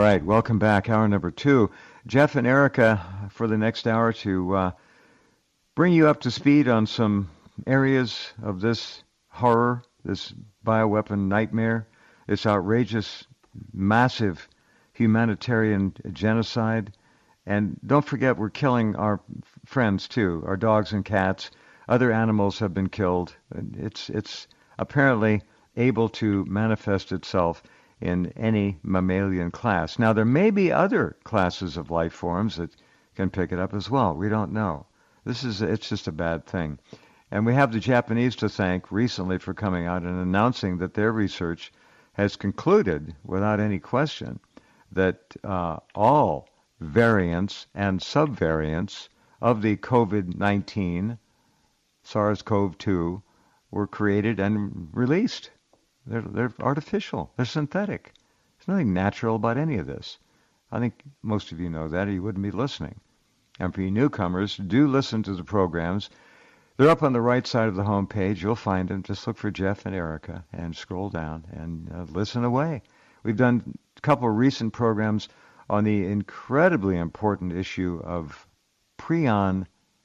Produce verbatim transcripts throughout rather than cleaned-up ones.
right, welcome back. Hour number two. Jeff and Erica for the next hour to uh, bring you up to speed on some areas of this horror, this bioweapon nightmare, this outrageous, massive humanitarian genocide. And don't forget, we're killing our friends too, our dogs and cats. Other animals have been killed. It's it's apparently able to manifest itself in any mammalian class. Now, there may be other classes of life forms that can pick it up as well. We don't know. This is, it's just a bad thing. And we have the Japanese to thank recently for coming out and announcing that their research has concluded, without any question, that uh, all variants and subvariants of the COVID nineteen, SARS-C o V two, were created and released. They're, they're artificial. They're synthetic. There's nothing natural about any of this. I think most of you know that, or you wouldn't be listening. And for you newcomers, do listen to the programs. They're up on the right side of the home page. You'll find them. Just look for Jeff and Erica and scroll down and uh, listen away. We've done a couple of recent programs on the incredibly important issue of prion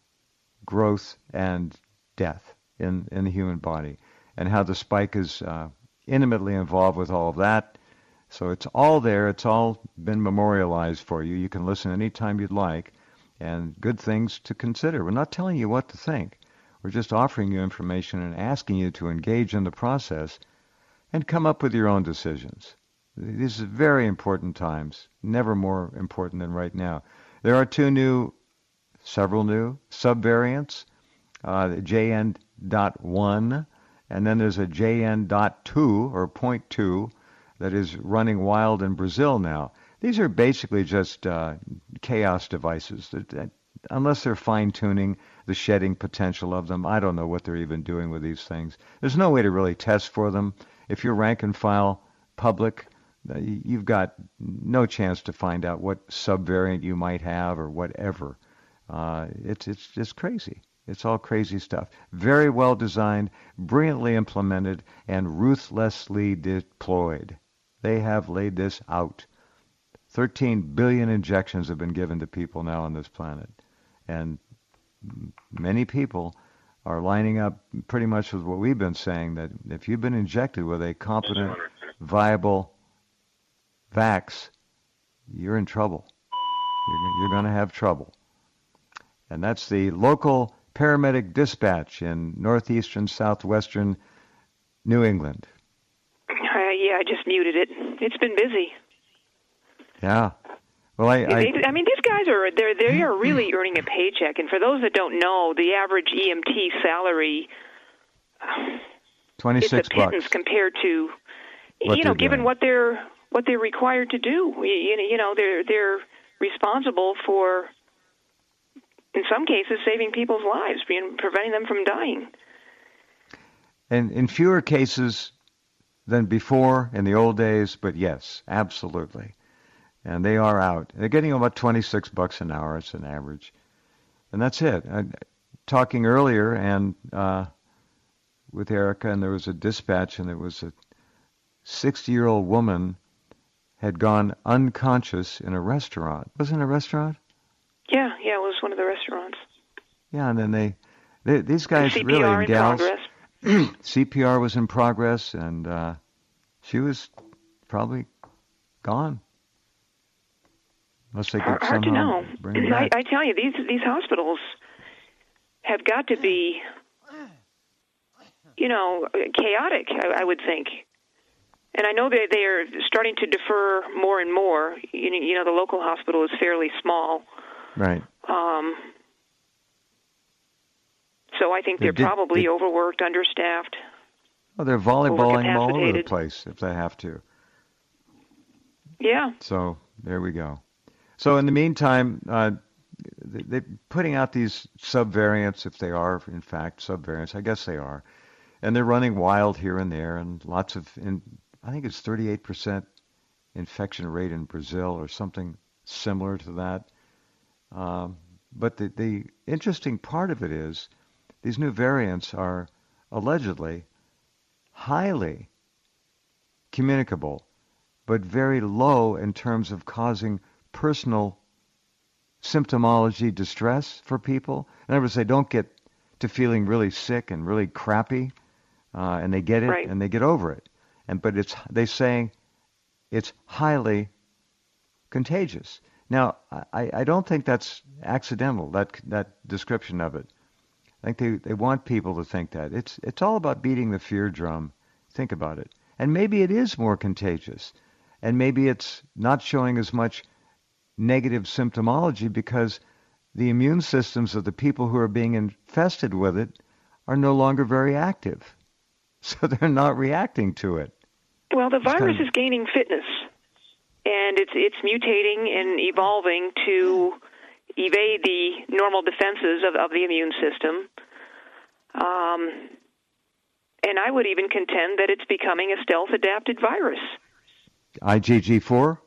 growth and death in, in the human body, and how the spike is uh, intimately involved with all of that. So it's all there. It's all been memorialized for you. You can listen anytime you'd like, and good things to consider. We're not telling you what to think. We're just offering you information and asking you to engage in the process and come up with your own decisions. These are very important times, never more important than right now. There are two new, several new subvariants, uh, J N dot one, and then there's a J N dot two or point two that is running wild in Brazil now. These are basically just uh, chaos devices. That, that, unless they're fine-tuning the shedding potential of them, I don't know what they're even doing with these things. There's no way to really test for them. If you're rank and file public, you've got no chance to find out what subvariant you might have or whatever. Uh, it's it's just crazy. It's all crazy stuff. Very well designed, brilliantly implemented, and ruthlessly deployed. They have laid this out. thirteen billion injections have been given to people now on this planet. And many people are lining up pretty much with what we've been saying, that if you've been injected with a competent, viable vax, you're in trouble. You're, you're going to have trouble. And that's the local paramedic dispatch in northeastern, southwestern New England. Uh, yeah, I just muted it. It's been busy. Yeah. Well, I, I, I mean, these guys are they're they are really earning a paycheck. And for those that don't know, the average E M T salary twenty-six it's a pittance bucks compared to what you know, given doing. what they're what they're required to do. You know, you know, they're they're responsible for, in some cases, saving people's lives, being preventing them from dying. And in fewer cases than before in the old days, but yes, absolutely. And they are out. They're getting about twenty-six bucks an hour. It's an average. And that's it. I, talking earlier and uh, with Erica, and there was a dispatch, and there was a sixty-year-old woman had gone unconscious in a restaurant. Was it in a restaurant? Yeah, yeah, it was one of the restaurants. Yeah, and then they, they these guys C P R really, and in gals, progress. C P R was in progress, and uh, she was probably gone. Unless they could hard, hard to somehow know. bring her I, back. I tell you, these these hospitals have got to be, you know, chaotic, I, I would think. And I know they they are starting to defer more and more. You know, you know, the local hospital is fairly small. Right. Um, so I think They they're did- probably they- overworked, understaffed. Well, they're volleyballing all over the Overcapacitated. place if they have to. Yeah. So there we go. So in the meantime, uh, they- they're putting out these subvariants, if they are in fact subvariants. I guess they are, and they're running wild here and there, and lots of. In, I think it's thirty-eight percent infection rate in Brazil, or something similar to that. Um, but the, the interesting part of it is these new variants are allegedly highly communicable but very low in terms of causing personal symptomology distress for people. In other words, they don't get to feeling really sick and really crappy, uh, and they get it right. and they get over it. And but it's they saying it's highly contagious. Now, I, I don't think that's accidental, that that description of it. I think they, they want people to think that. It's it's all about beating the fear drum. Think about it. And maybe it is more contagious. And maybe it's not showing as much negative symptomology because the immune systems of the people who are being infested with it are no longer very active. So they're not reacting to it. Well, the It's virus kind of- is gaining fitness, and it's it's mutating and evolving to evade the normal defenses of, of the immune system. Um, and I would even contend that it's becoming a stealth-adapted virus. I G G four?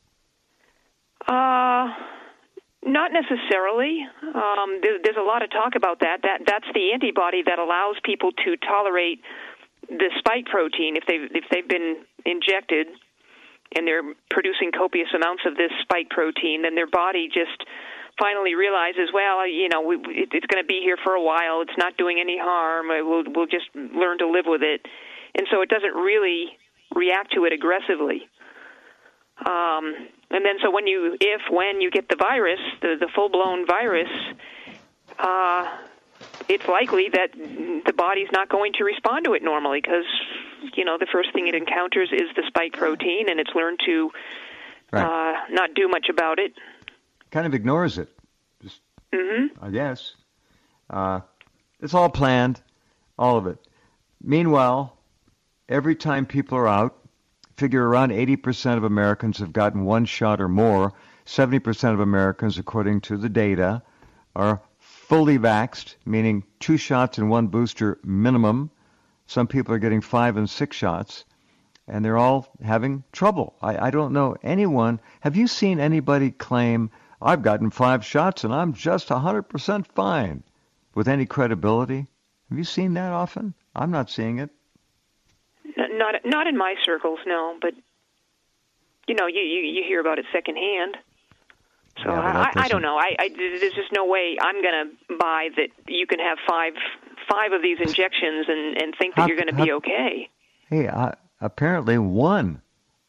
Uh, not necessarily. Um, there, there's a lot of talk about that. That that's the antibody that allows people to tolerate the spike protein if they've if they've been injected and they're producing copious amounts of this spike protein. Then their body just finally realizes, well, you know, we, it, it's going to be here for a while. It's not doing any harm. We'll we'll just learn to live with it, and so it doesn't really react to it aggressively. Um, and then so when you, if, when you get the virus, the, the full-blown virus, uh, it's likely that the body's not going to respond to it normally because, you know, the first thing it encounters is the spike protein, and it's learned to Right. uh, not do much about it. Kind of ignores it. Just, Mm-hmm. I guess. Uh, it's all planned, all of it. Meanwhile, every time people are out, figure around eighty percent of Americans have gotten one shot or more. seventy percent of Americans, according to the data, are fully vaxxed, meaning two shots and one booster minimum. Some people are getting five and six shots, and they're all having trouble. I, I don't know anyone. Have you seen anybody claim, I've gotten five shots and I'm just one hundred percent fine, with any credibility? Have you seen that often? I'm not seeing it. Not not in my circles, no. But you know, you you, you hear about it secondhand. So Yeah, but that I, I person- don't know. I, I there's just no way I'm going to buy that you can have five five of these injections and, and think that How- you're going to be how- okay. Hey, uh, apparently one,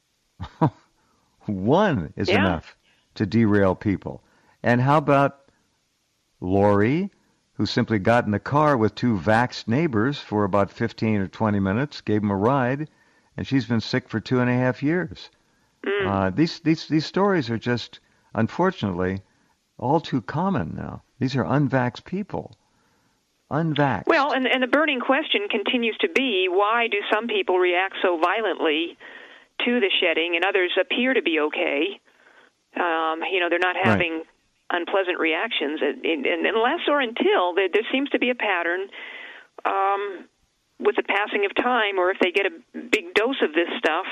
one is Yeah. enough to derail people. And how about Lori, who simply got in the car with two vaxxed neighbors for about fifteen or twenty minutes, gave them a ride, and she's been sick for two and a half years. Mm. Uh, these, these, these stories are just, unfortunately, all too common now. These are unvaxxed people. Unvaxxed. Well, and and the burning question continues to be, why do some people react so violently to the shedding and others appear to be okay? Um, you know, they're not having Right. unpleasant reactions, and, and, and unless or until there, there seems to be a pattern um, with the passing of time, or if they get a big dose of this stuff,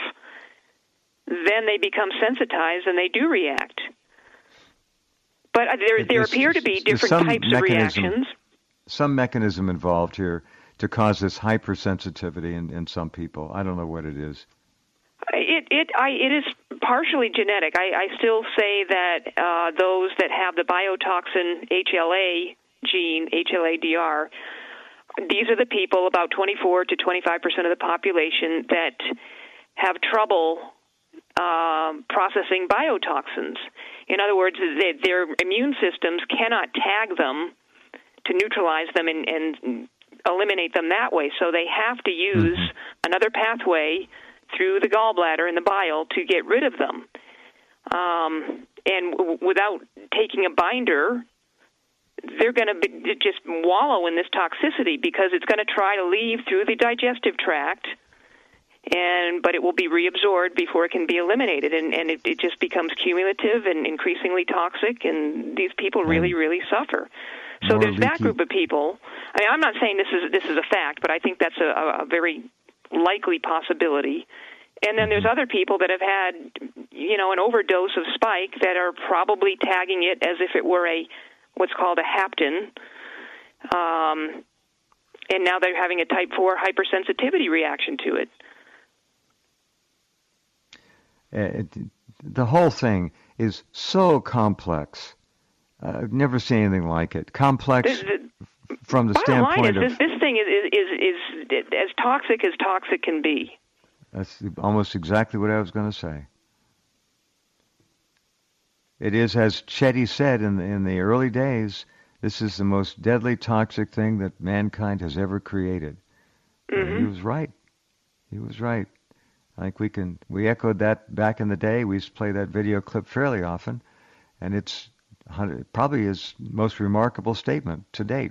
then they become sensitized and they do react. But uh, there there There's- appear to be there's different some types of mechanism- reactions. Some mechanism involved here to cause this hypersensitivity in, in some people. I don't know what it is. It it I it is partially genetic. I, I still say that uh, those that have the biotoxin H L A gene, H L A D R, these are the people, about twenty-four to twenty-five percent of the population, that have trouble um, processing biotoxins. In other words, they, their immune systems cannot tag them to neutralize them and, and eliminate them that way. So they have to use Mhm. another pathway through the gallbladder and the bile to get rid of them. Um, and w- without taking a binder, they're going to just wallow in this toxicity because it's going to try to leave through the digestive tract, and but it will be reabsorbed before it can be eliminated, and, and it, it just becomes cumulative and increasingly toxic, and these people really, really suffer. So More there's that leaky- group of people. I mean, I'm not saying this is this is a fact, but I think that's a, a very likely possibility. And then there's other people that have had, you know, an overdose of spike that are probably tagging it as if it were a what's called a hapten, um, and now they're having a type four hypersensitivity reaction to it. It, the whole thing is so complex. Uh, I've never seen anything like it. Complex The, the, from the bottom line standpoint is of... this, this thing is, is, is, is as toxic as toxic can be. That's almost exactly what I was going to say. It is, as Chetty said in the, in the early days, this is the most deadly toxic thing that mankind has ever created. Mm-hmm. And he was right. He was right. I think we can, we echoed that back in the day. We used to play that video clip fairly often, and it's probably his most remarkable statement to date.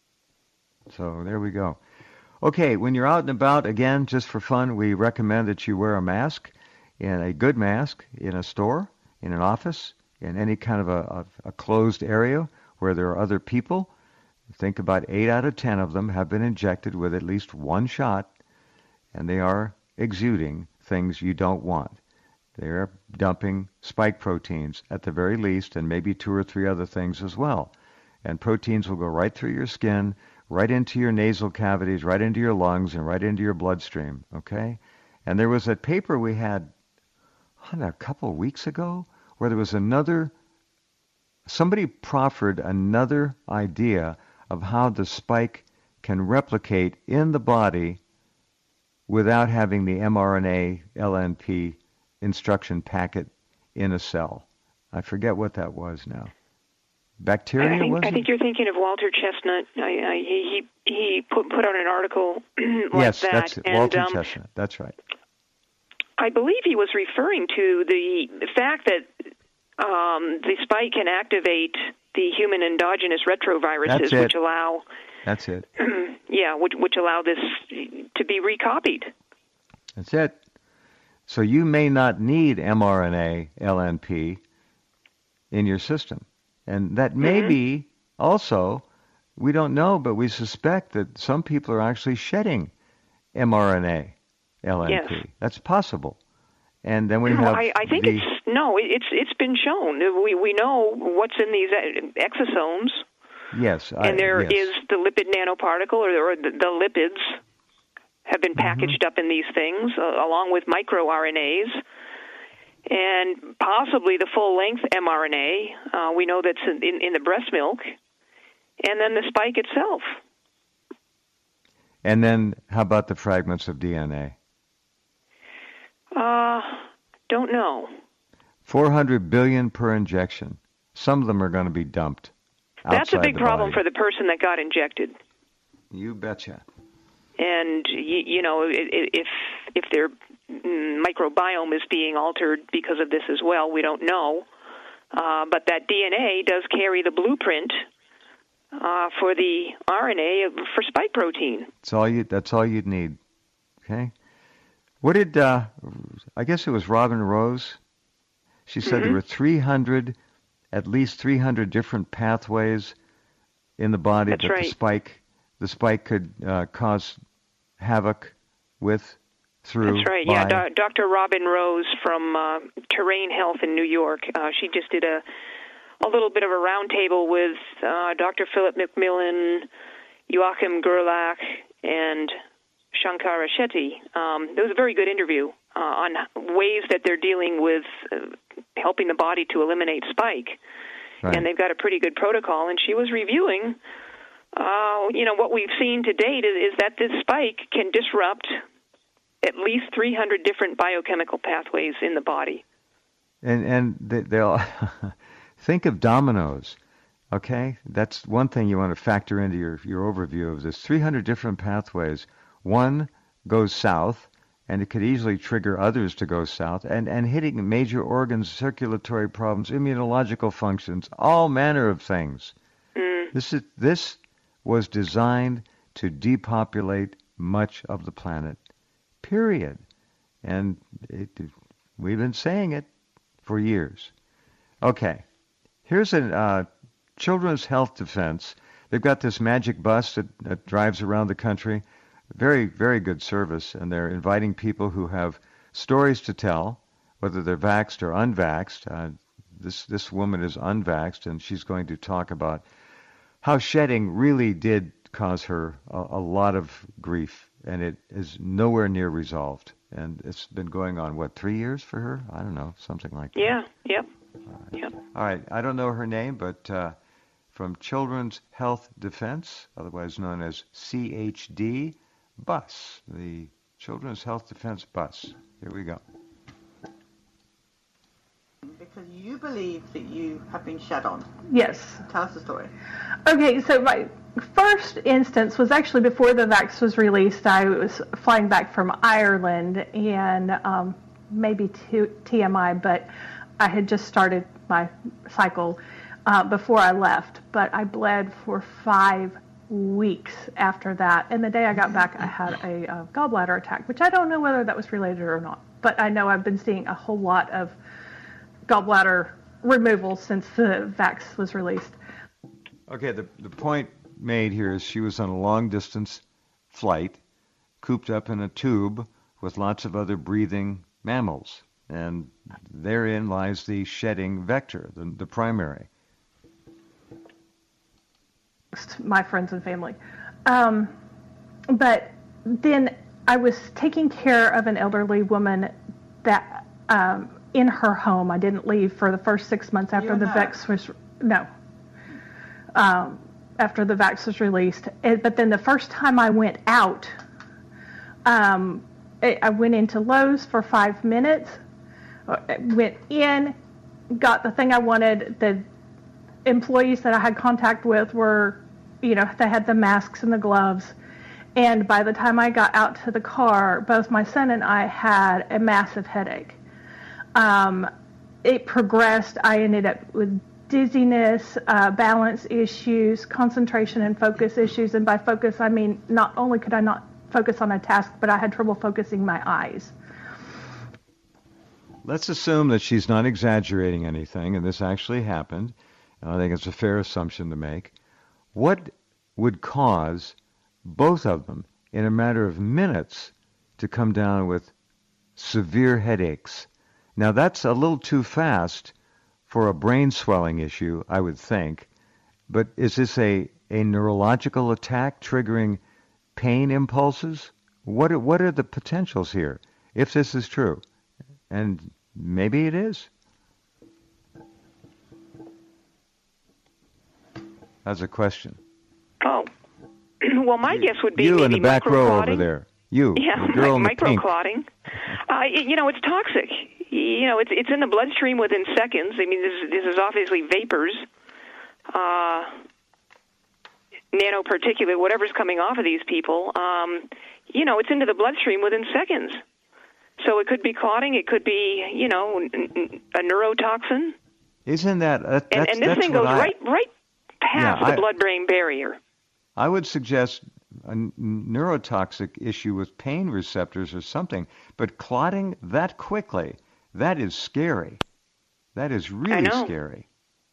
So there we go. Okay, when you're out and about, again, just for fun, we recommend that you wear a mask, in a good mask, in a store, in an office, in any kind of a, a, a closed area where there are other people. Think about eight out of ten of them have been injected with at least one shot, and they are exuding things you don't want. They're dumping spike proteins at the very least, and maybe two or three other things as well. And proteins will go right through your skin, right into your nasal cavities, right into your lungs, and right into your bloodstream, okay? And there was a paper we had a couple of weeks ago where there was another, somebody proffered another idea of how the spike can replicate in the body without having the mRNA L N P instruction packet in a cell. I forget what that was now. Bacteria, I think, was I it? think you're thinking of Walter Chestnut. I, I, he he put put out an article like yes, that. that's it. And, Walter um, Chestnut. That's right. I believe he was referring to the fact that um, the spike can activate the human endogenous retroviruses, That's it. which allow That's it. yeah, which which allow this to be recopied. That's it. So you may not need mRNA L N P in your system. And that may mm-hmm. be also, we don't know, but we suspect that some people are actually shedding mRNA L N P. Yes. That's possible. And then we no, have I, I think the, it's no, it's it's been shown. We we know what's in these exosomes. Yes, I, and there yes. is the lipid nanoparticle, or, or the, the lipids have been packaged mm-hmm. up in these things, uh, along with microRNAs, and possibly the full-length mRNA. Uh, we know that's in, in, in the breast milk, and then the spike itself. And then how about the fragments of D N A? Uh, don't know. four hundred billion per injection. Some of them are going to be dumped. That's a big problem body. for the person that got injected. You betcha. And you, you know, if if their microbiome is being altered because of this as well, we don't know. Uh, but that D N A does carry the blueprint uh, for the R N A for spike protein. That's all you. That's all you'd need. Okay. What did uh, I guess it was Robin Rose? She said mm-hmm. there were three hundred, at least three hundred different pathways in the body That's that right. the spike the spike could uh, cause havoc with. Through That's right. by... Yeah, Do- Doctor Robin Rose from uh, Terrain Health in New York. Uh, she just did a a little bit of a roundtable with uh, Doctor Philip McMillan, Joachim Gerlach, and Shankara Shetty. Um, it was a very good interview uh, on ways that they're dealing with uh, helping the body to eliminate spike. Right. And they've got a pretty good protocol. And she was reviewing, uh, you know, what we've seen to date is, is that this spike can disrupt at least three hundred different biochemical pathways in the body. And and they, they'll think of dominoes, okay? That's one thing you want to factor into your, your overview of this. three hundred different pathways. One goes south, and it could easily trigger others to go south, and, and hitting major organs, circulatory problems, immunological functions, all manner of things. Mm. This is this was designed to depopulate much of the planet. Period. And it, we've been saying it for years. Okay. Here's a uh, Children's Health Defense. They've got this magic bus that, that drives around the country. Very, very good service. And they're inviting people who have stories to tell, whether they're vaxxed or unvaxxed. Uh, this, this woman is unvaxxed, and she's going to talk about how shedding really did cause her a, a lot of grief. And it is nowhere near resolved. and it's been going on, what, three years for her? I don't know, something like that. Yeah, yep. All right. Yep. All right. I don't know her name, but uh, from Children's Health Defense, otherwise known as C H D, bus, the Children's Health Defense bus. Here we go. Because you believe that you have been shed on. Yes. Tell us the story. Okay, so my first instance was actually before the vax was released. I was flying back from Ireland, and um, maybe T M I, but I had just started my cycle uh, before I left. But I bled for five weeks after that, and the day I got back, I had a uh, gallbladder attack, which I don't know whether that was related or not. But I know I've been seeing a whole lot of gallbladder removal since the vax was released. Okay, the, the point made here is she was on a long-distance flight, cooped up in a tube with lots of other breathing mammals, and therein lies the shedding vector, the, the primary. My friends and family. Um, but then I was taking care of an elderly woman that um, in her home. I didn't leave for the first six months after the vax was no. Um, after the vax was released, it, but then the first time I went out, um, it, I went into Lowe's for five minutes. Went in, got the thing I wanted. The employees that I had contact with were, you know, they had the masks and the gloves. And by the time I got out to the car, both my son and I had a massive headache. Um, it progressed. I ended up with dizziness, uh, balance issues, concentration and focus issues. And by focus, I mean not only could I not focus on a task, but I had trouble focusing my eyes. Let's assume that she's not exaggerating anything, and this actually happened. And I think it's a fair assumption to make. What would cause both of them, in a matter of minutes, to come down with severe headaches? Now, that's a little too fast for a brain swelling issue, I would think. But is this a, a neurological attack triggering pain impulses? What are, what are the potentials here, if this is true? And maybe it is. That's a question. Oh. Well, my guess would be you maybe in the back row over there. You, yeah, the girl in the pink. microclotting. Uh, you know, it's toxic. You know, it's it's in the bloodstream within seconds. I mean, this this is obviously vapors, uh, nanoparticulate, whatever's coming off of these people. Um, you know, it's into the bloodstream within seconds. So it could be clotting. It could be, you know, a neurotoxin. Isn't that? Uh, that's, and, and this that's thing goes I, right right past yeah, the I, blood-brain barrier. I would suggest a neurotoxic issue with pain receptors or something. But clotting that quickly, that is scary. That is really scary.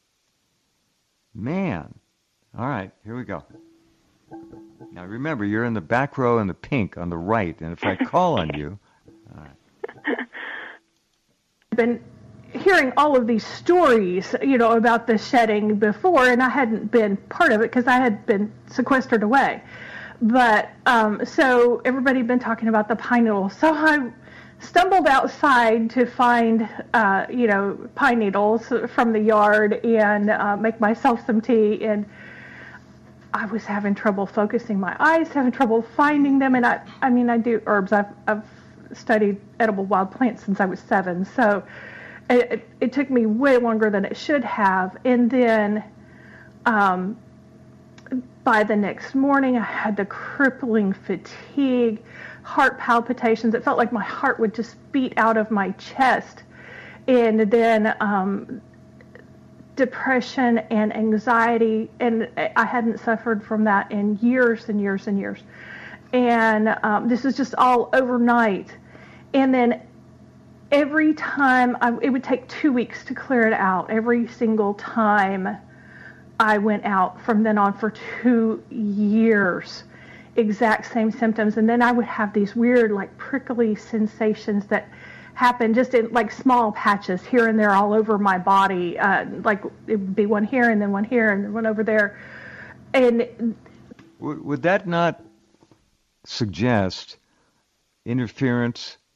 Man. All right, here we go. Now remember, you're in the back row in the pink on the right, and if I call on you... All right. I've been hearing all of these stories, you know, about the shedding before, and I hadn't been part of it because I had been sequestered away. But um, so everybody had been talking about the pine needles. So I stumbled outside to find, uh, you know, pine needles from the yard and uh, make myself some tea. And I was having trouble focusing my eyes, having trouble finding them. And I, I mean, I do herbs. I've, I've studied edible wild plants since I was seven. So it, it, it took me way longer than it should have. And then um, by the next morning, I had the crippling fatigue, heart palpitations. It felt like my heart would just beat out of my chest. And then um, depression and anxiety. And I hadn't suffered from that in years and years and years. And um, this is just all overnight. And then every time, I, it would take two weeks to clear it out. Every single time I went out from then on for two years, exact same symptoms. And then I would have these weird, like, prickly sensations that happen just in, like, small patches here and there all over my body. Uh, like, it would be one here and then one here and then one over there. And would, would that not suggest interference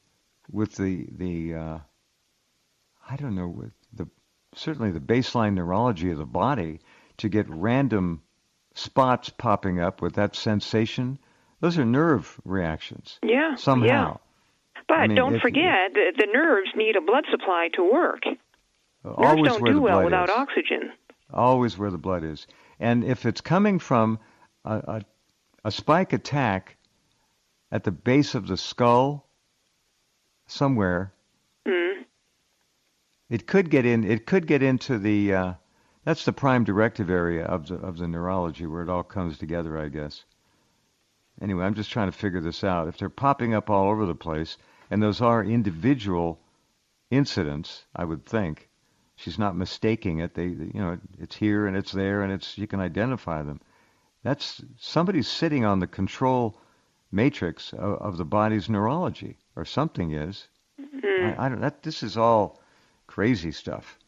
with the the uh, I don't know, with the certainly the baseline neurology of the body to get random spots popping up with that sensation. Those are nerve reactions. Yeah. Somehow. Yeah. But I mean, don't if, forget, the, the nerves need a blood supply to work. Always Nerves don't where do the well blood without is. oxygen. Always where the blood is. And if it's coming from a, a, a spike attack at the base of the skull somewhere, Mm. it could get in. It could get into the. Uh, that's the prime directive area of the of the neurology where it all comes together, I guess. Anyway, I'm just trying to figure this out. If they're popping up all over the place, and those are individual incidents, I would think. She's not mistaking it. They, they, you know, it's here and it's there, and it's you can identify them. That's somebody's sitting on the control matrix of, of the body's neurology, or something is. Mm. I, I don't. That this is all crazy stuff.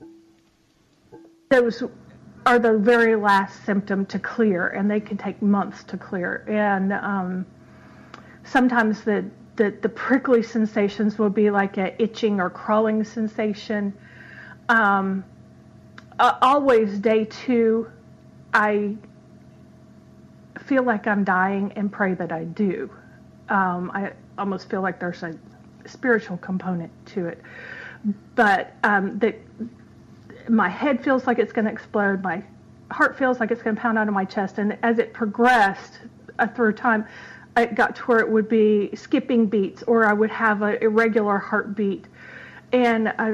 Those are the very last symptom to clear, and they can take months to clear. And um, sometimes the, the the prickly sensations will be like a itching or crawling sensation. Um, uh, always day two, I feel like I'm dying and pray that I do. Um, I almost feel like there's a spiritual component to it. But um, the, my head feels like it's going to explode. My heart feels like it's going to pound out of my chest. And as it progressed uh, through time, it got to where it would be skipping beats, or I would have an irregular heartbeat. And I,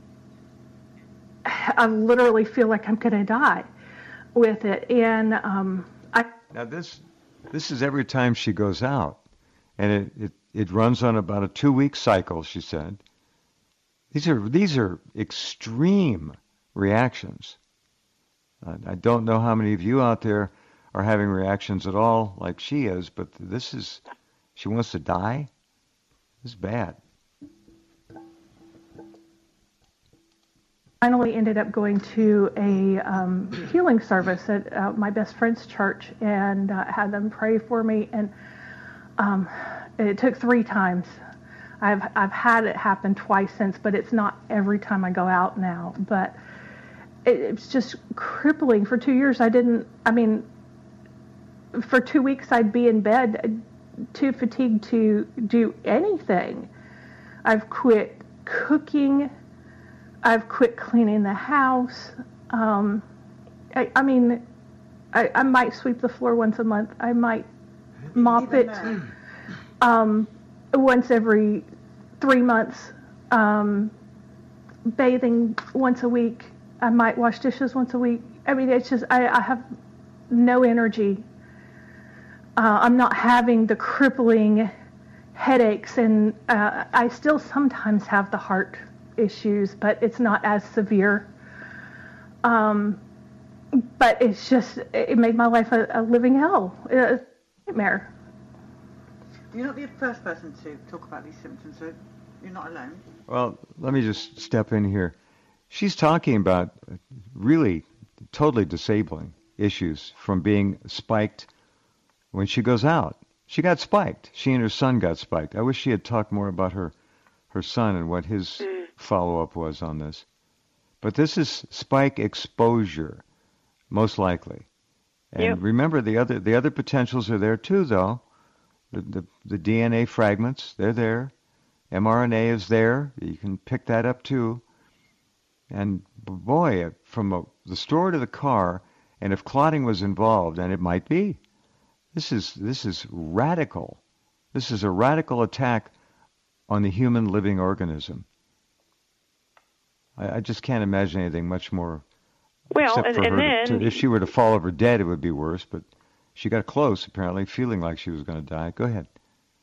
I literally feel like I'm going to die with it. And um, I Now this this is every time she goes out, and it, it, it runs on about a two week cycle. She said these are these are extreme reactions. Uh, I don't know how many of you out there are having reactions at all like she is, but this is she wants to die. This is bad. finally ended up going to a um, healing service at uh, my best friend's church, and uh, had them pray for me. And um, it took three times. I've I've had it happen twice since, but it's not every time I go out now. But it, it's just crippling. For two years, I didn't. I mean, for two weeks, I'd be in bed, too fatigued to do anything. I've quit cooking. I've quit cleaning the house. Um, I, I mean, I, I might sweep the floor once a month. I might mop it um, once every three months. Um, bathing once a week. I might wash dishes once a week. I mean, it's just, I, I have no energy. Uh, I'm not having the crippling headaches, and uh, I still sometimes have the heart issues, but it's not as severe. Um, but it's just, it made my life a, a living hell, a nightmare. You're not the first person to talk about these symptoms, so you're not alone. Well, let me just step in here. She's talking about really totally disabling issues from being spiked when she goes out. She got spiked. She and her son got spiked. I wish she had talked more about her, her son and what his mm. follow-up was on this. But this is spike exposure, most likely. And yep. remember, the other the other potentials are there too, though. The, the the D N A fragments, they're there. mRNA is there. You can pick that up too. And boy, from a, the store to the car, and if clotting was involved, and it might be, this is this is radical. This is a radical attack on the human living organism. I, I just can't imagine anything much more. Well, except and, for and her then to, to, if she were to fall over dead, it would be worse. But she got close, apparently, feeling like she was going to die. Go ahead.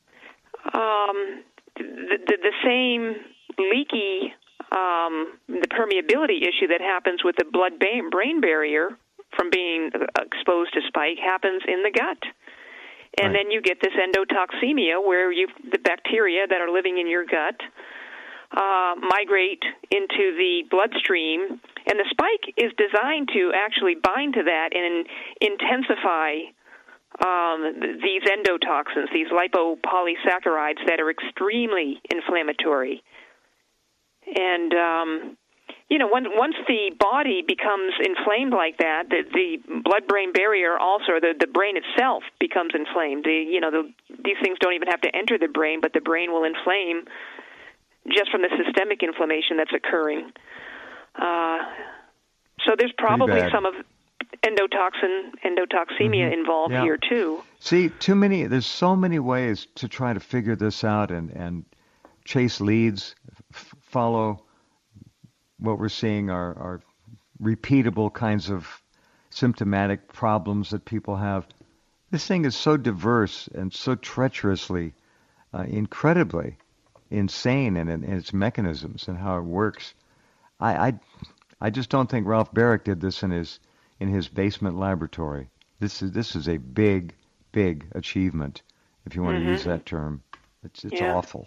Um, the, the, the same leaky, um, the permeability issue that happens with the blood-brain barrier from being exposed to spike happens in the gut. And right. then you get this endotoxemia where you the bacteria that are living in your gut uh, migrate into the bloodstream, and the spike is designed to actually bind to that and intensify um, these endotoxins, these lipopolysaccharides that are extremely inflammatory. And, um, you know, once, once the body becomes inflamed like that, the, the blood-brain barrier also, the, the brain itself becomes inflamed. The, you know, the, these things don't even have to enter the brain, but the brain will inflame just from the systemic inflammation that's occurring. Uh, so there's probably some of endotoxin, endotoxemia mm-hmm. involved yeah. here too. See, too many. There's so many ways to try to figure this out and, and chase leads, f- follow what we're seeing are, are repeatable kinds of symptomatic problems that people have. This thing is so diverse and so treacherously, uh, incredibly insane in, in its mechanisms and how it works. I, I, I just don't think Ralph Baric did this in his in his basement laboratory. This is this is a big, big achievement, if you want mm-hmm. to use that term. It's it's yeah. awful.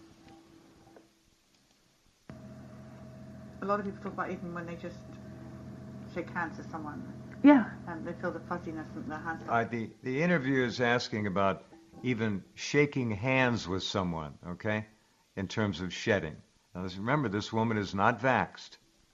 A lot of people talk about even when they just shake hands with someone. Yeah. And they feel the fuzziness in their hands. Uh, the, the interviewer is asking about even shaking hands with someone, okay, in terms of shedding. Now, let's remember, this woman is not vaxxed.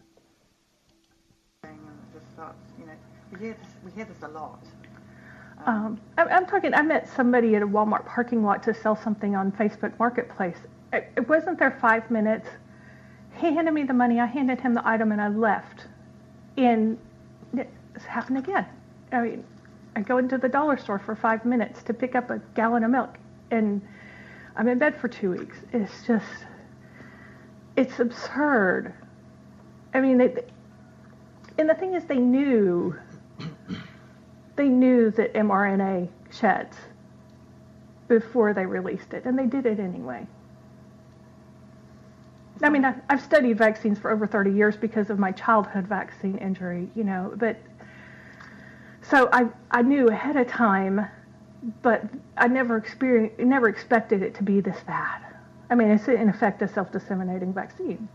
And it just starts, you know, we hear this, we hear this a lot. Um, um, I'm, I'm talking, I met somebody at a Walmart parking lot to sell something on Facebook Marketplace. It, it wasn't there five minutes. He handed me the money, I handed him the item, and I left. And it's happened again. I mean, I go into the dollar store for five minutes to pick up a gallon of milk, and I'm in bed for two weeks. It's just, it's absurd. I mean, they, and the thing is, they knew, they knew that mRNA sheds before they released it, and they did it anyway. I mean, I, I've studied vaccines for over thirty years because of my childhood vaccine injury, you know, but so I I knew ahead of time, but I never experienced, never expected it to be this bad. I mean, it's in effect a self-disseminating vaccine.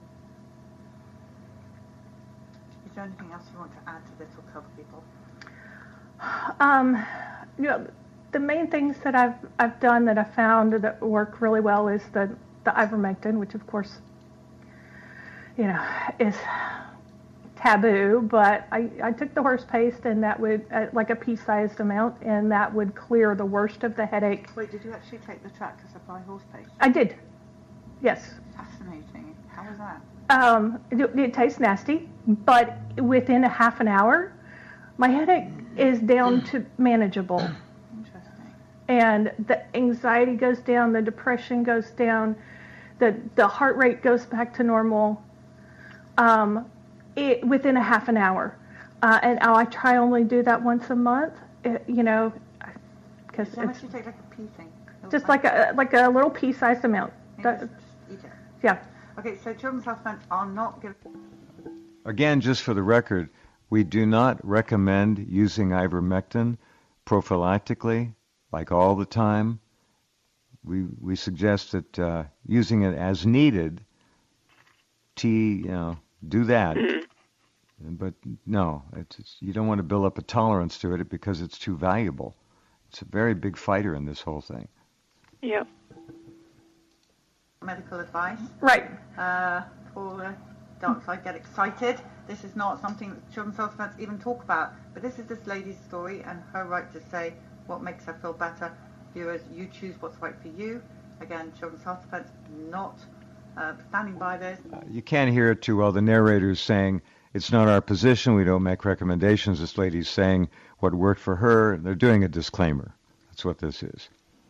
Is there anything else you want to add to this or cover people? Um, you know, the main things that I've I've done that I found that work really well is the the ivermectin, which of course, you know, is taboo, but I, I took the horse paste, and that would, uh, like a pea-sized amount, and that would clear the worst of the headache. Wait, did you actually take the Tractor Supply horse paste? I did, yes. Fascinating. How was that? Um, it, it tastes nasty, but within a half an hour, my headache is down to manageable. Interesting. And the anxiety goes down, the depression goes down, the the heart rate goes back to normal. Um, it, within a half an hour, uh, and I try only do that once a month. It, you know, because How much do you take, like a pea thing? Just like a like a little pea-sized amount. That, just, just eat it. Yeah. Okay, so children's health plans are not given. Again, just for the record, we do not recommend using ivermectin prophylactically, like all the time. We we suggest that uh, using it as needed. Tea, you know, do that. But no, it's, it's, you don't want to build up a tolerance to it because it's too valuable. It's a very big fighter in this whole thing. Yep. Medical advice. Right. Uh, for docs, I get excited. This is not something that children's health plans even talk about, but this is this lady's story and her right to say what makes her feel better. Viewers, you choose what's right for you. Again, children's health plans not uh, standing by this. Uh, you can't hear it too well. The narrator's saying, it's not our position, we don't make recommendations. This lady's saying what worked for her. They're doing a disclaimer. That's what this is.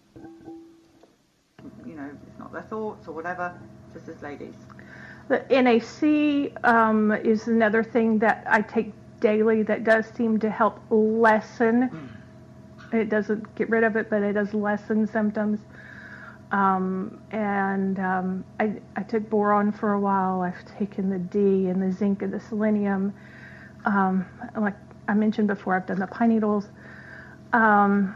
You know, it's not their thoughts or whatever, just this lady's. The N A C um, is another thing that I take daily that does seem to help lessen. Mm. It doesn't get rid of it, but it does lessen symptoms. Um, and um, I, I took boron for a while. I've taken the D and the zinc and the selenium. Um, like I mentioned before, I've done the pine needles. Um,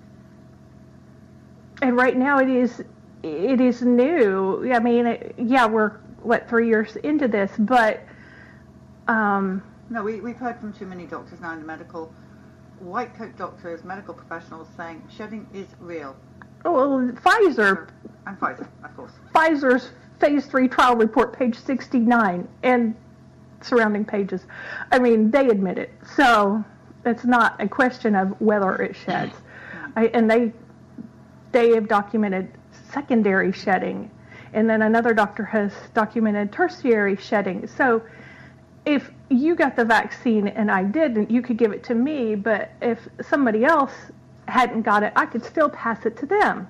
and right now it is it is new. I mean, it, yeah, we're what three years into this, but um, no, we we've heard from too many doctors now in the medical white coat doctors, medical professionals saying shedding is real. Oh, well, Pfizer. And Pfizer, of course. Pfizer's phase three trial report, page sixty-nine, and surrounding pages. I mean, they admit it. So it's not a question of whether it sheds. I, and they they have documented secondary shedding. And then another doctor has documented tertiary shedding. So if you got the vaccine and I didn't, you could give it to me. But if somebody else hadn't got it, I could still pass it to them.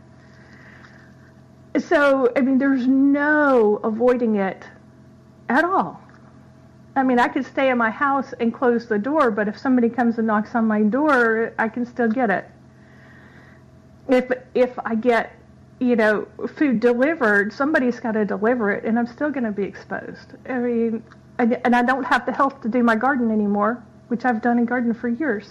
So, I mean, there's no avoiding it at all. I mean, I could stay in my house and close the door, but if somebody comes and knocks on my door, I can still get it. If if I get, you know, food delivered, somebody's got to deliver it, and I'm still going to be exposed. I mean, and, and I don't have the health to do my garden anymore, which I've done in garden for years.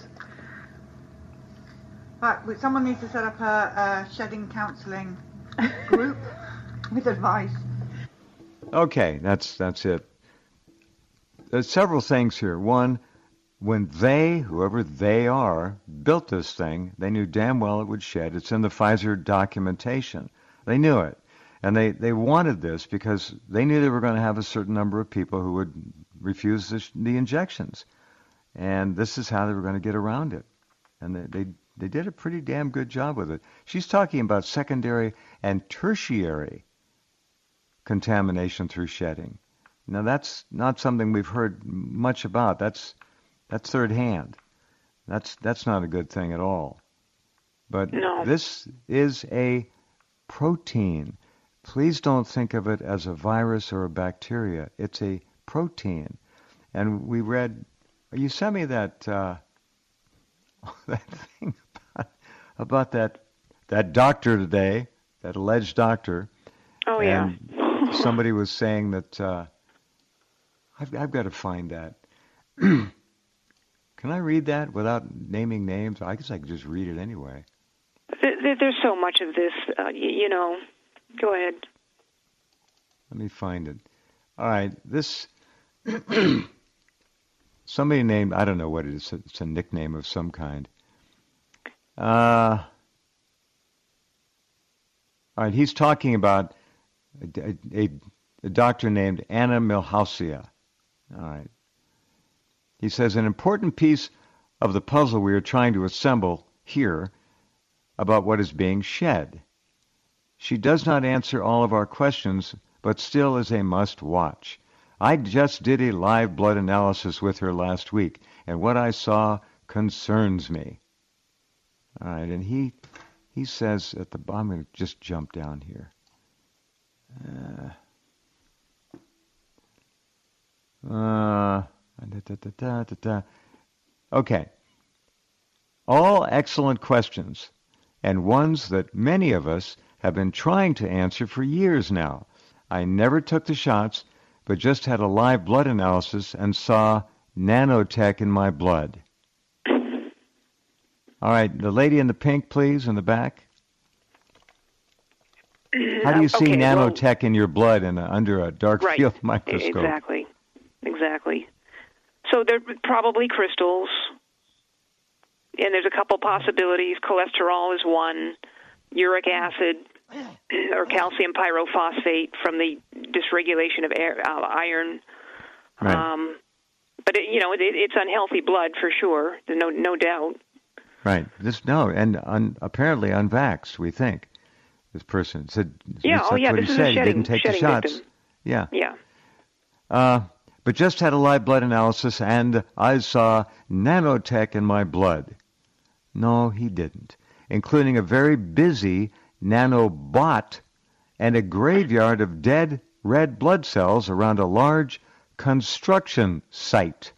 Right, well, someone needs to set up a, a shedding counselling group with advice. Okay, that's that's it. There's several things here. One, when they, whoever they are, built this thing, they knew damn well it would shed. It's in the Pfizer documentation. They knew it. And they, they wanted this because they knew they were going to have a certain number of people who would refuse the, the injections. And this is how they were going to get around it. And they, they they did a pretty damn good job with it. She's talking about secondary and tertiary contamination through shedding. Now, that's not something we've heard much about. That's that's third hand. That's that's not a good thing at all. But no. This is a protein. Please don't think of it as a virus or a bacteria. It's a protein. And we read, you sent me that uh, that thing about, about that that doctor today, that alleged doctor. Oh, yeah. And somebody was saying that, uh, I've, I've got to find that. Can I read that without naming names? I guess I could just read it anyway. There's so much of this, uh, you know. Go ahead. Let me find it. All right, this, somebody named, I don't know what it is, it's a nickname of some kind. Uh, all right, he's talking about a, a, a doctor named Anna Milhausia. All right. He says, an important piece of the puzzle we are trying to assemble here about what is being shed. She does not answer all of our questions, but still is a must-watch. I just did a live blood analysis with her last week, and what I saw concerns me. All right, and he he says at the bottom, I'm going to just jump down here. Uh, uh, da, da, da, da, da, da. Okay. All excellent questions, and ones that many of us have been trying to answer for years now. I never took the shots, but just had a live blood analysis and saw nanotech in my blood. All right, the lady in the pink, please, in the back. How do you see okay, nanotech well, in your blood in a, under a dark right, field microscope? Exactly, exactly. So they're probably crystals, and there's a couple possibilities. Cholesterol is one, uric acid, or calcium pyrophosphate from the dysregulation of air, uh, iron. Right. Um, but it, you know, it, it's unhealthy blood for sure. There's no no doubt. Right. This no, and un, apparently unvaxxed. We think this person said. Yeah. That's Oh, yeah. what This he is said. a shedding, He didn't take the shedding shots. victim. Yeah. Yeah. Uh, but just had a live blood analysis, and I saw nanotech in my blood. No, he didn't, including a very busy nanobot and a graveyard of dead red blood cells around a large construction site.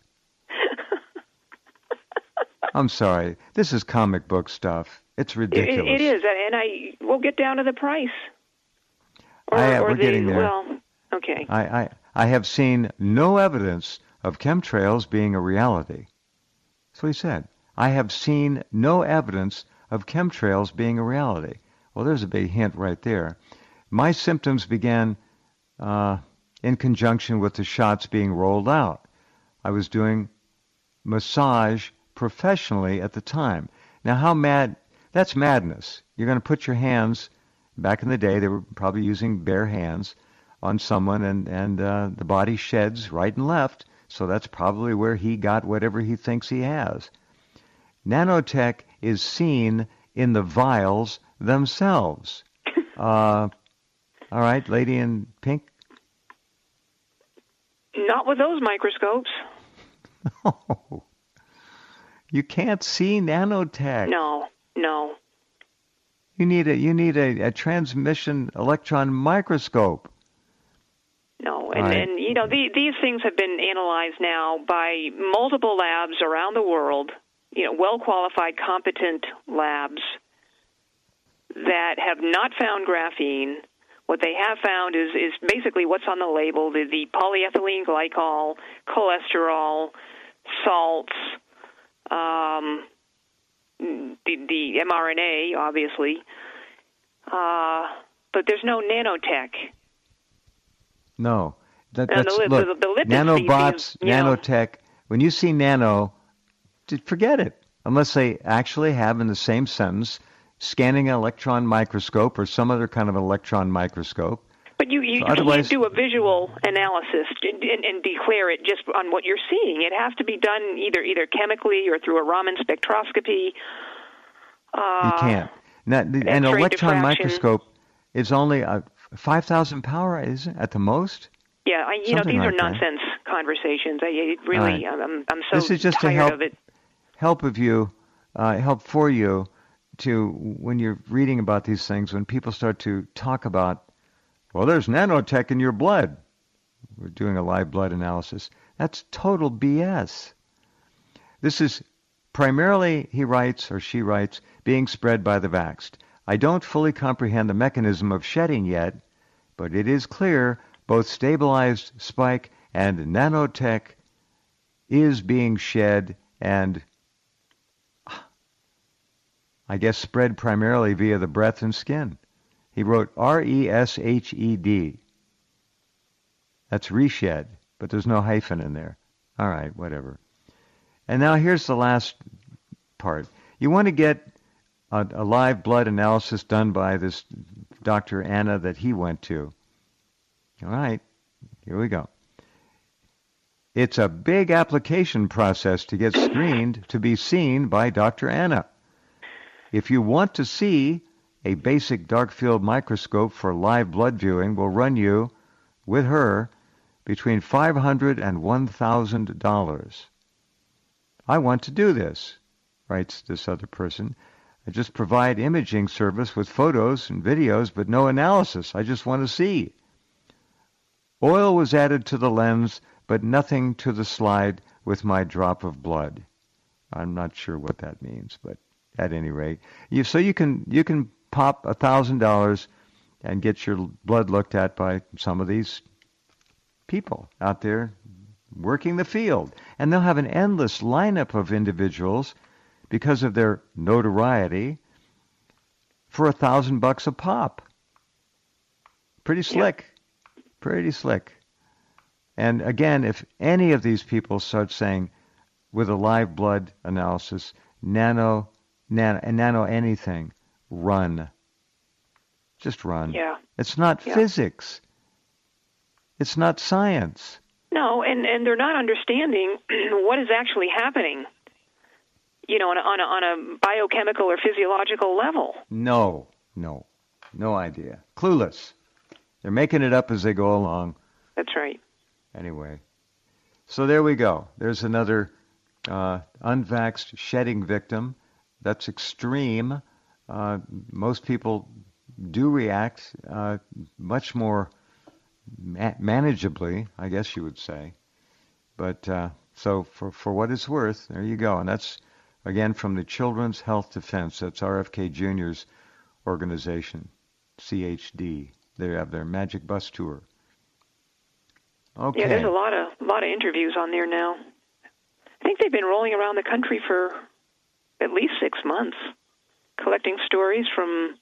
I'm sorry. This is comic book stuff. It's ridiculous. It, it is, and I we'll get down to the price. Or, I, or we're the, getting there. Well, okay. I, I, I have seen no evidence of chemtrails being a reality. That's what he said. I have seen no evidence of chemtrails being a reality. Well, there's a big hint right there. My symptoms began uh, in conjunction with the shots being rolled out. I was doing massage professionally at the time. Now, how mad, that's madness. You're going to put your hands, back in the day, they were probably using bare hands on someone, and, and uh, the body sheds right and left, so that's probably where he got whatever he thinks he has. Nanotech is seen in the vials themselves. Uh, all right, lady in pink? Not with those microscopes. No. You can't see nanotech. No, no. You need a you need a, a transmission electron microscope. No, and, right. and you know, the, these things have been analyzed now by multiple labs around the world, you know, well-qualified, competent labs that have not found graphene. What they have found is, is basically what's on the label, the, the polyethylene glycol, cholesterol, salts, um, the, the mRNA, obviously, uh, but there's no nanotech. No. That, And that's, the, look, the, the lipid nanobots, species, you know, nanotech, when you see nano, just forget it. Unless they actually have in the same sentence scanning an electron microscope or some other kind of electron microscope. But you, you, So you otherwise- can't do a visual analysis and, and, and declare it just on what you're seeing. It has to be done either either chemically or through a Raman spectroscopy. Uh, You can't. Now, the, an X-ray electron diffraction. microscope is only a five thousand power, is it, at the most? Yeah, I, you know, Something these are like that. nonsense conversations. I it really, All right. I'm, I'm so This is just to tired help- of it. Help of you, uh, help for you to, when you're reading about these things, when people start to talk about, well, there's nanotech in your blood. We're doing a live blood analysis. That's total B S. This is primarily, he writes, or she writes, being spread by the vaxxed. I don't fully comprehend the mechanism of shedding yet, but it is clear both stabilized spike and nanotech is being shed and, I guess, spread primarily via the breath and skin. He wrote R E S H E D. That's reshed, but there's no hyphen in there. All right, whatever. And now here's the last part. You want to get a, a live blood analysis done by this Doctor Anna that he went to. All right, here we go. It's a big application process to get screened to be seen by Doctor Anna. If you want to see, a basic dark field microscope for live blood viewing will run you, with her, between five hundred dollars and one thousand dollars. I want to do this, writes this other person. I just provide imaging service with photos and videos, but no analysis. I just want to see. Oil was added to the lens, but nothing to the slide with my drop of blood. I'm not sure what that means, but at any rate, you, so you can you can pop a thousand dollars and get your blood looked at by some of these people out there working the field, and they'll have an endless lineup of individuals because of their notoriety for a thousand bucks a pop. Pretty slick, yeah. Pretty slick. And again, if any of these people start saying with a live blood analysis, nano, nano, nano anything, run. Just run. Yeah. It's not yeah. physics. It's not science. No, and, and they're not understanding what is actually happening, you know, on a, on a, on a biochemical or physiological level. No, no, no idea. Clueless. They're making it up as they go along. That's right. Anyway, so there we go. There's another uh, unvaxxed shedding victim. That's extreme. Uh, most people do react uh, much more ma- manageably, I guess you would say. But uh, so for, for what it's worth, there you go. And that's, again, from the Children's Health Defense. That's R F K Junior's organization, C H D. They have their Magic Bus Tour. Okay. Yeah, there's a lot of a lot of interviews on there now. I think they've been rolling around the country for at least six months, collecting stories from,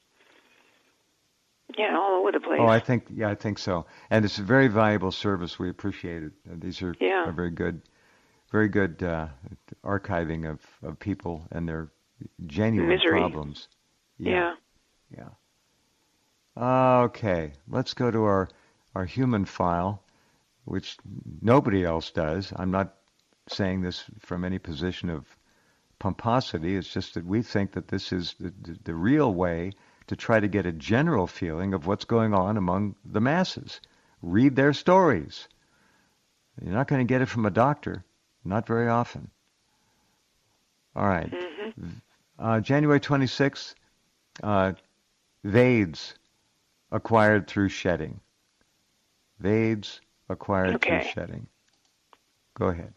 yeah, all over the place. Oh, I think, yeah, I think so. And it's a very valuable service. We appreciate it. These are, yeah. are very good, very good uh, archiving of, of people and their genuine Misery. problems. Yeah. Yeah. Yeah. Okay, let's go to our, our human file, which nobody else does. I'm not saying this from any position of pomposity. It's just that we think that this is the, the, the real way to try to get a general feeling of what's going on among the masses. Read their stories. You're not going to get it from a doctor, not very often. All right. Mm-hmm. Uh, January twenty-sixth, uh, VAIDS acquired through shedding. VAIDS acquired okay. through shedding. Go ahead.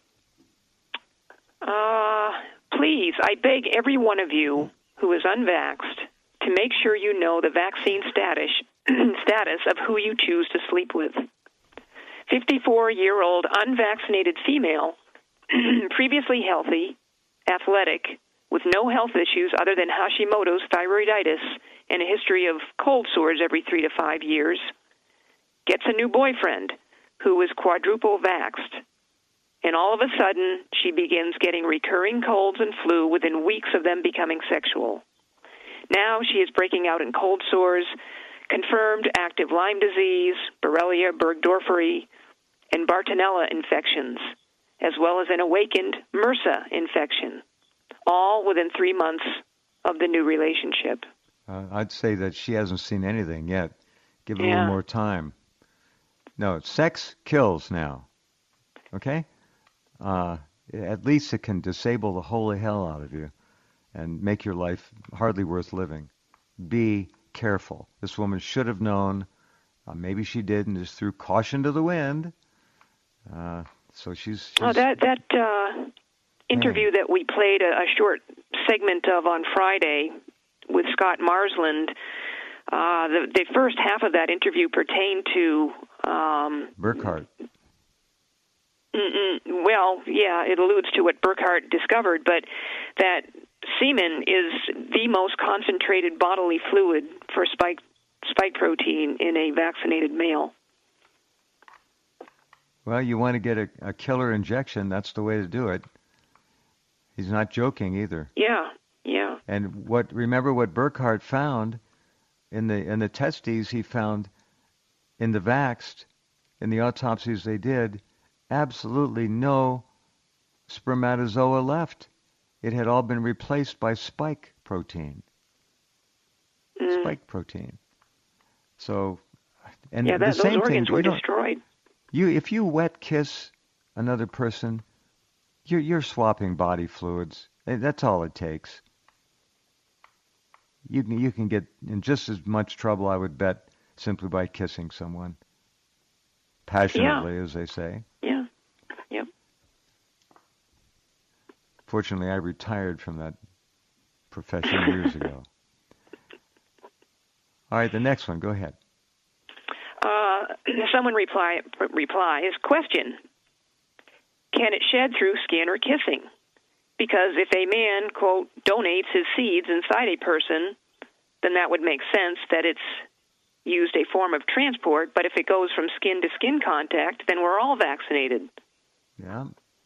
Uh, please, I beg every one of you who is unvaxxed to make sure you know the vaccine status status of who you choose to sleep with. fifty-four-year-old unvaccinated female, previously healthy, athletic, with no health issues other than Hashimoto's thyroiditis and a history of cold sores every three to five years, gets a new boyfriend who is quadruple vaxxed. And all of a sudden, she begins getting recurring colds and flu within weeks of them becoming sexual. Now she is breaking out in cold sores, confirmed active Lyme disease, Borrelia burgdorferi, and Bartonella infections, as well as an awakened MRSA infection, all within three months of the new relationship. Uh, I'd say that she hasn't seen anything yet. Give it Yeah. a little more time. No, sex kills now. Okay? Uh, at least it can disable the holy hell out of you and make your life hardly worth living. Be careful. This woman should have known. Uh, maybe she did and just threw caution to the wind. Uh, so she's, she's... Oh, that that uh, interview Man. that we played a, a short segment of on Friday with Scott Marsland, uh, the, the first half of that interview pertained to... Um, Burkhardt. Mm-mm. Well, yeah, it alludes to what Burkhardt discovered, but that semen is the most concentrated bodily fluid for spike spike protein in a vaccinated male. Well, you want to get a, a killer injection, that's the way to do it. He's not joking either. Yeah, yeah. And what remember what Burkhardt found in the in the testes, he found in the vaxxed, in the autopsies they did, absolutely no spermatozoa left. It had all been replaced by spike protein. Mm. Spike protein. So, and yeah, that, the same those organs thing, were you don't- destroyed. You, if you wet kiss another person, you're you're swapping body fluids. Eh, That's all it takes. You can you can get in just as much trouble, I would bet, simply by kissing someone passionately, as they say. Yeah, yep. Fortunately, I retired from that profession years ago. All right, the next one. Go ahead. Uh, someone reply, replies, question, can it shed through skin or kissing? Because if a man, quote, donates his seeds inside a person, then that would make sense that it's used a form of transport, but if it goes from skin to skin contact, then we're all vaccinated. Yeah.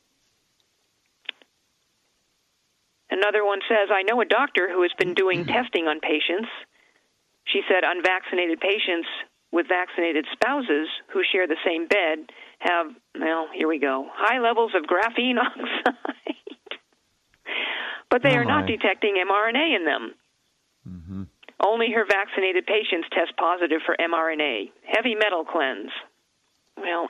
Another one says, I know a doctor who has been doing testing on patients. She said unvaccinated patients with vaccinated spouses who share the same bed have, well, here we go, high levels of graphene oxide. But they Oh, are not my. detecting mRNA in them. Mm-hmm. Only her vaccinated patients test positive for mRNA. Heavy metal cleanse. Well,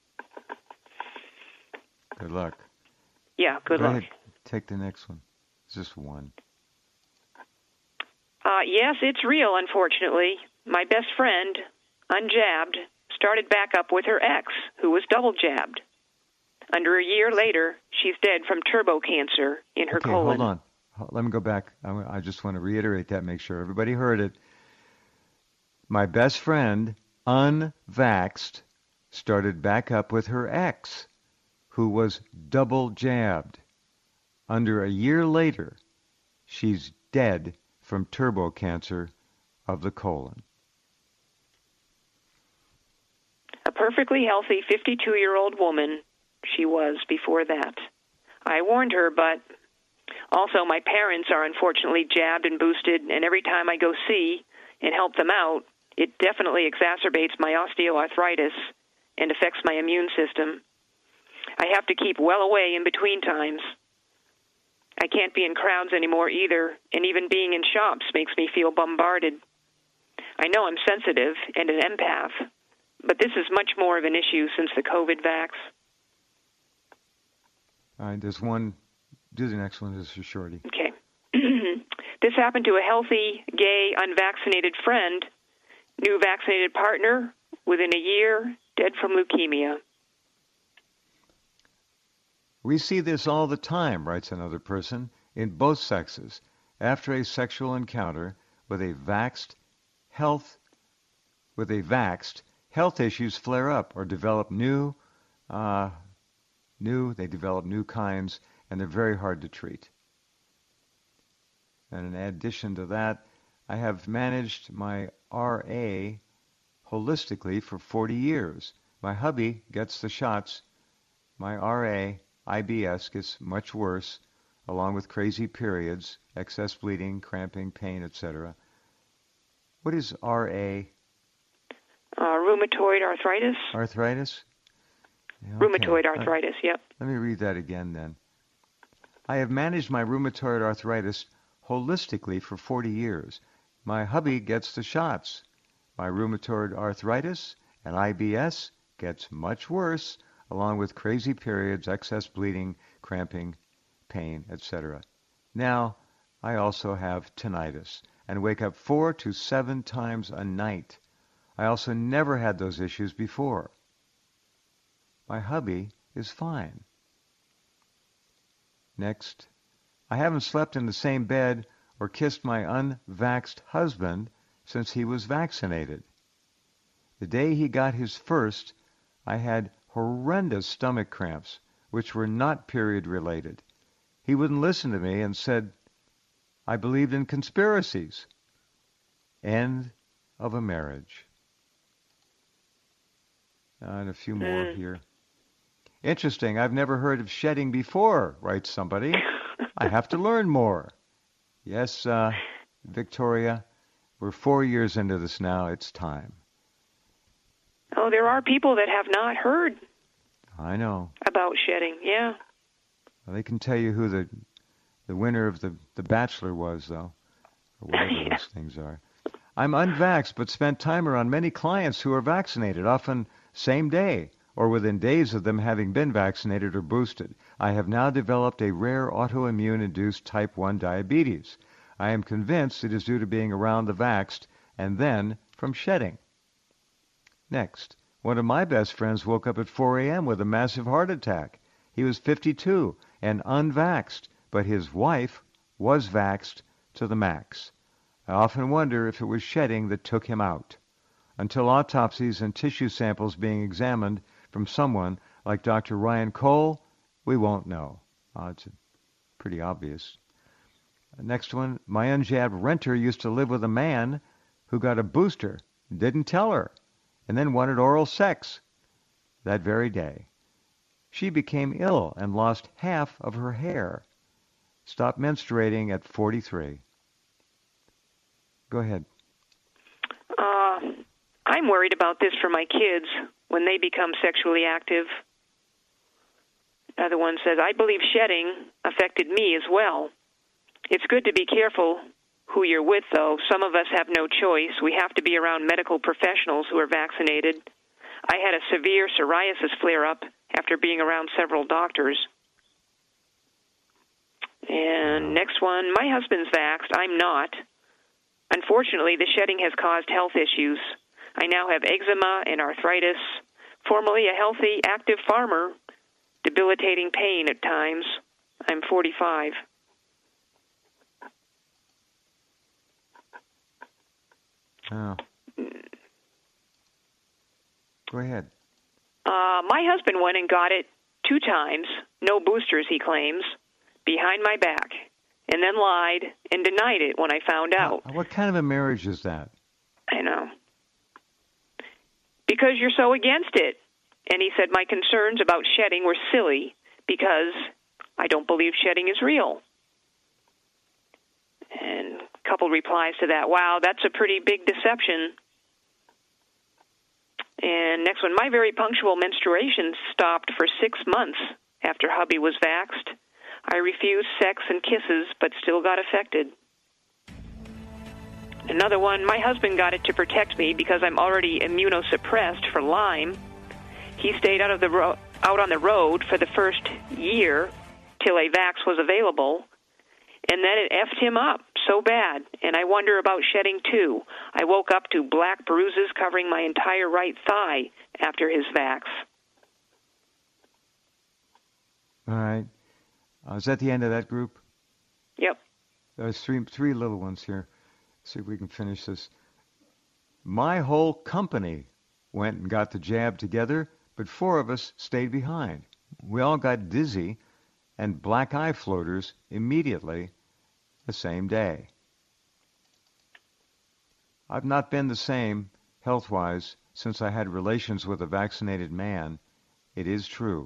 Good luck. yeah, good Go luck. ahead. Take the next one. It's just one. Uh, yes, it's real, unfortunately. My best friend, unjabbed, started back up with her ex, who was double jabbed. Under a year later, she's dead from turbo cancer in her Okay, colon. hold on. Ho- Let me go back. I, I just want to reiterate that, make sure everybody heard it. My best friend, unvaxxed, started back up with her ex, who was double jabbed. Under a year later, she's dead from turbo cancer of the colon. A perfectly healthy fifty-two-year-old woman she was before that. I warned her, but also my parents are unfortunately jabbed and boosted, and every time I go see and help them out, it definitely exacerbates my osteoarthritis and affects my immune system. I have to keep well away in between times. I can't be in crowds anymore either, and even being in shops makes me feel bombarded. I know I'm sensitive and an empath, but this is much more of an issue since the COVID vax. All right, there's one. Do the next one. This is shorty. Okay. This happened to a healthy, gay, unvaccinated friend, new vaccinated partner, within a year, dead from leukemia. We see this all the time, writes another person, in both sexes. After a sexual encounter with a vaxxed health, with a vaxxed, health issues flare up or develop new, uh, new, they develop new kinds, and they're very hard to treat. And in addition to that, I have managed my R A holistically for forty years. My hubby gets the shots. My R A, I B S, gets much worse, along with crazy periods, excess bleeding, cramping, pain, et cetera. What is R A? Uh, rheumatoid arthritis. Arthritis? Yeah, okay. Rheumatoid arthritis, uh, yep. Let me read that again then. I have managed my rheumatoid arthritis holistically for forty years. My hubby gets the shots. My rheumatoid arthritis and I B S gets much worse, along with crazy periods, excess bleeding, cramping, pain, et cetera. Now, I also have tinnitus and wake up four to seven times a night. I also never had those issues before. My hubby is fine. Next, I haven't slept in the same bed or kissed my unvaxxed husband since he was vaccinated. The day he got his first, I had horrendous stomach cramps, which were not period-related. He wouldn't listen to me and said I believed in conspiracies. End of a marriage. Uh, and a few more Mm. here. Interesting. I've never heard of shedding before, writes somebody. I have to learn more. Yes, uh, Victoria, we're four years into this now. It's time. Oh, there are people that have not heard I know. about shedding, yeah. Well, they can tell you who the the winner of the, the Bachelor was, though, or whatever Yeah. those things are. I'm unvaxxed, but spent time around many clients who are vaccinated, often same day, or within days of them having been vaccinated or boosted. I have now developed a rare autoimmune-induced type one diabetes. I am convinced it is due to being around the vaxxed and then from shedding. Next, one of my best friends woke up at four a.m. with a massive heart attack. He was fifty-two and unvaxxed, but his wife was vaxxed to the max. I often wonder if it was shedding that took him out. Until autopsies and tissue samples being examined from someone like Doctor Ryan Cole, we won't know. Oh, it's pretty obvious. Next one, my unjabbed renter used to live with a man who got a booster, didn't tell her, and then wanted oral sex that very day. She became ill and lost half of her hair. Stopped menstruating at forty-three. Go ahead. Uh, I'm worried about this for my kids when they become sexually active. Another one says, I believe shedding affected me as well. It's good to be careful who you're with, though. Some of us have no choice. We have to be around medical professionals who are vaccinated. I had a severe psoriasis flare-up after being around several doctors. And next one, my husband's vaxxed. I'm not. Unfortunately, the shedding has caused health issues. I now have eczema and arthritis. Formerly a healthy, active farmer, debilitating pain at times. I'm forty-five. Oh. Go ahead. Uh, my husband went and got it two times, no boosters, he claims, behind my back, and then lied and denied it when I found out. What kind of a marriage is that? I know. Because you're so against it. And he said my concerns about shedding were silly because I don't believe shedding is real. And a couple replies to that, wow, that's a pretty big deception. And next one, my very punctual menstruation stopped for six months after hubby was vaxxed. I refused sex and kisses, but still got affected. Another one, my husband got it to protect me because I'm already immunosuppressed for Lyme. He stayed out of the ro- out on the road for the first year till a vax was available, and then it effed him up so bad, and I wonder about shedding too. I woke up to black bruises covering my entire right thigh after his vax. All right. Uh, is that the end of that group? Yep. There's three three little ones here. See if we can finish this. My whole company went and got the jab together, but four of us stayed behind. We all got dizzy and black eye floaters immediately the same day. I've not been the same health-wise since I had relations with a vaccinated man. It is true.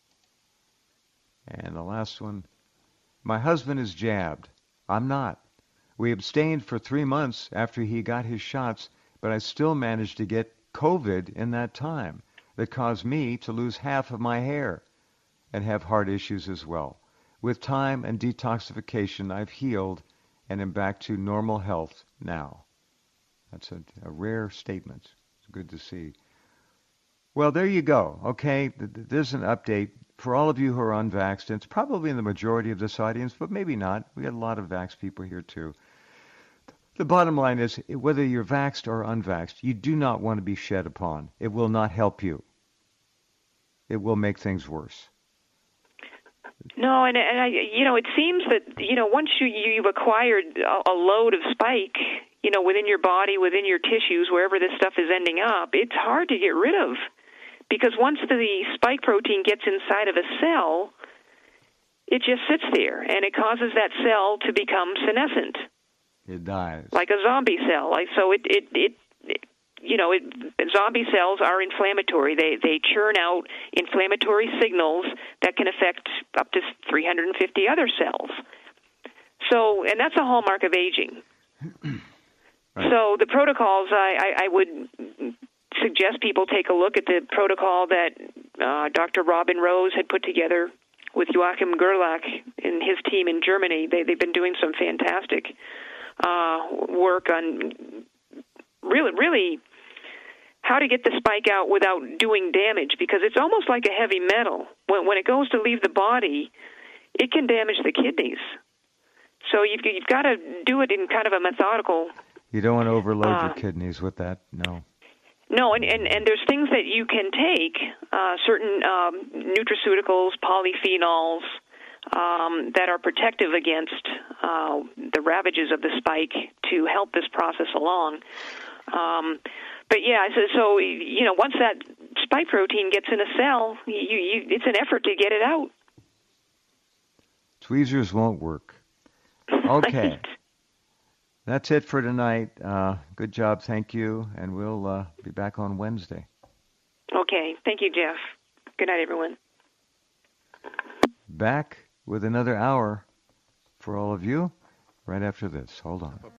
And the last one, my husband is jabbed. I'm not. We abstained for three months after he got his shots, but I still managed to get COVID in that time that caused me to lose half of my hair and have heart issues as well. With time and detoxification, I've healed and am back to normal health now. That's a, a rare statement. It's good to see. Well, there you go. Okay, there's an update. For all of you who are unvaxxed, and it's probably in the majority of this audience, but maybe not. We got a lot of vaxxed people here too. The bottom line is, whether you're vaxxed or unvaxxed, you do not want to be shed upon. It will not help you. It will make things worse. No, and, and I, you know, it seems that, you know, once you, you've acquired a, a load of spike, you know, within your body, within your tissues, wherever this stuff is ending up, it's hard to get rid of. Because once the spike protein gets inside of a cell, it just sits there, and it causes that cell to become senescent. It dies. Like a zombie cell. Like so, it, it, it, it you know, it, zombie cells are inflammatory. They they churn out inflammatory signals that can affect up to three hundred fifty other cells. So, and that's a hallmark of aging. Right. So the protocols, I, I, I would suggest people take a look at the protocol that uh, Doctor Robin Rose had put together with Joachim Gerlach and his team in Germany. They, they've been doing some fantastic uh, work on really, really how to get the spike out without doing damage, because it's almost like a heavy metal. When, when it goes to leave the body, it can damage the kidneys. So you've, you've got to do it in kind of a methodical... You don't want to overload uh, your kidneys with that, no. No, and, and, and there's things that you can take, uh, certain um, nutraceuticals, polyphenols, um, that are protective against uh, the ravages of the spike to help this process along. Um, but yeah, so, so, you know, once that spike protein gets in a cell, you, you, it's an effort to get it out. Tweezers won't work. Okay. Right. That's it for tonight. Uh, good job, thank you, and we'll uh, be back on Wednesday. Okay, thank you, Jeff. Good night, everyone. Back with another hour for all of you right after this. Hold on.